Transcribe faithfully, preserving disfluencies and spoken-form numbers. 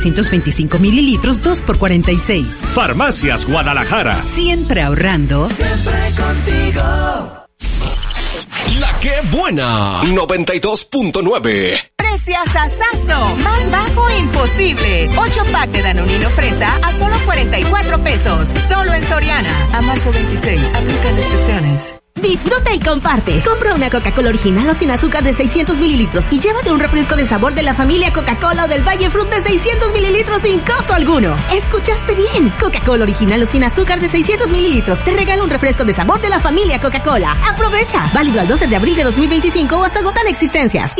ciento veinticinco mililitros, dos por cuarenta y seis. Farmacias Guadalajara. Siempre ahorrando. Siempre contigo. La que buena. noventa y dos punto nueve. Preciasazo, más bajo imposible. ocho pack de Danonino Fresa a solo cuarenta y cuatro pesos. Solo en Soriana. A marzo veintiséis. Aplican restricciones. Disfruta y comparte. Compra una Coca-Cola original o sin azúcar de seiscientos mililitros y llévate un refresco de sabor de la familia Coca-Cola o del Valle Fruit de seiscientos mililitros sin costo alguno. ¿Escuchaste bien? Coca-Cola original o sin azúcar de seiscientos mililitros. Te regala un refresco de sabor de la familia Coca-Cola. ¡Aprovecha! Válido al doce de abril de dos mil veinticinco o hasta agotar existencias.